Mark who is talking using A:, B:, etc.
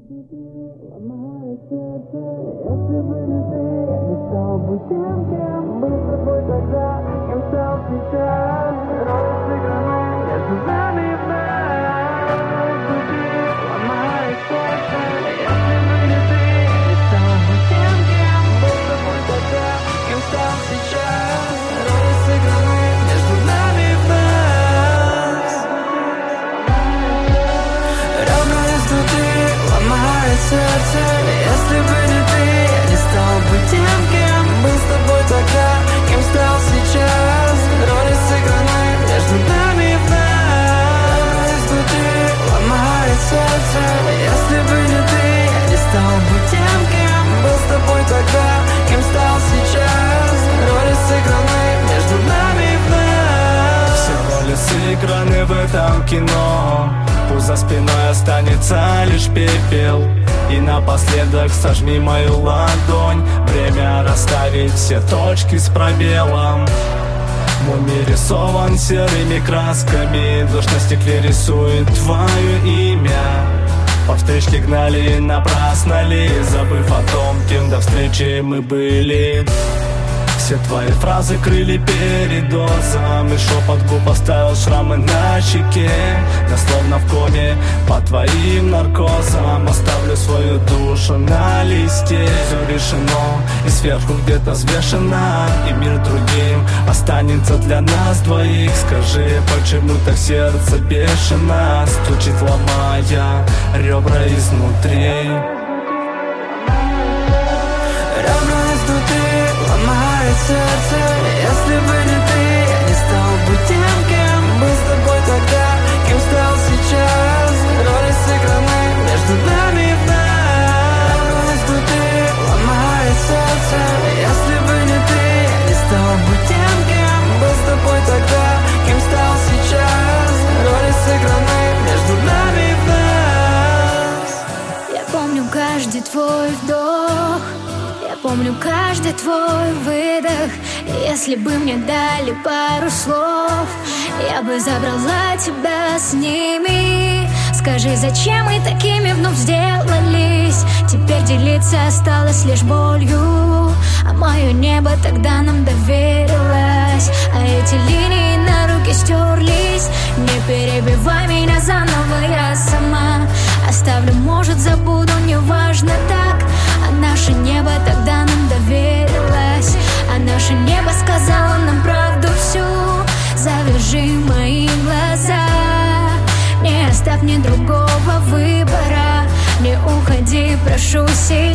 A: Ломает сердце, если бы не ты, я не стал бы тем, кем был с тобой тогда, кем стал сейчас. Роли сыграны между нами вновь. Звучит, ломает сердце, если бы не ты, я не стал бы тем, кем был с тобой тогда, кем стал сейчас. Роли сыграны между нами вновь. Равно изнутри ломает сердце, если бы не ты, я не стал бы тем, кем был с тобой тогда, кем стал сейчас. Роли сыграны между нами вновь. Изнутри ломает сердце, если бы не ты, я не стал бы тем, кем был с тобой тогда, кем стал сейчас. Роли сыграны между нами вновь.
B: Все роли сыграны в этом кино. Пусть за спиной останется лишь пепел. И напоследок сожми мою ладонь. Время расставить все точки с пробелом. Мой мир рисован серыми красками. Дождь на стекле рисует твое имя. По встречке гнали, напрасно ли, забыв о том, кем до встречи мы были. Все твои фразы крыли передозом, и шепот губ оставил шрамы на щеке. Я словно в коме под твоим наркозом. Оставлю свою душу на листе. Все решено, и сверху где-то взвешено, и мир другим останется для нас двоих. Скажи, почему так сердце бешено стучит, ломая ребра изнутри.
A: Равно изнутри ломает сердце, если бы не ты, я не стал бы тем, кем был с тобой тогда, кем стал сейчас. Роли сыграны между нами вновь. Равно изнутри ломает сердце, если бы не ты, я не стал бы тем, кем был с тобой тогда, кем стал сейчас. Роли сыграны между нами вновь.
C: Я помню каждый твой вдох, я помню каждый твой выдох. И если бы мне дали пару слов, я бы забрала тебя с ними. Скажи, зачем мы такими вновь сделались? Теперь делиться осталось лишь болью, а мое небо тогда нам доверилось. А эти линии на руке стерлись. Не перебивай меня заново, я сама оставлю, может забуду, неважно так. А наше небо тогда нам доверилось, а наше небо сказало нам правду всю. Завяжи мои глаза, не оставь мне другого выбора. Не уходи, прошу себя.